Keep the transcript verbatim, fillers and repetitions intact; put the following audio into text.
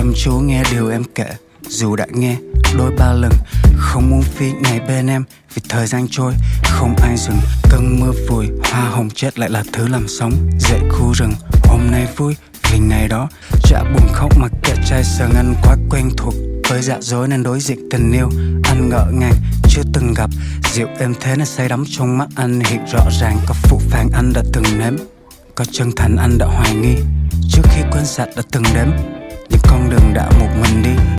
chăm chú nghe điều em kể, dù đã nghe đôi ba lần. Không muốn phi ngày bên em vì thời gian trôi không ai dừng. Cơn mưa vùi hoa hồng chết lại là thứ làm sống. Dậy khu rừng hôm nay vui vì ngày đó. Chả buồn khóc mà kệ trai sờn, anh quá quen thuộc với dạ dối nên đối diện tình yêu. Anh ngỡ ngàng chưa từng gặp, dịu êm thế nên say đắm trong mắt anh hiện rõ ràng. Có phụ phàng anh đã từng nếm, có chân thành anh đã hoài nghi. Trước khi quên sạch đã từng đếm những con đường đã một mình đi.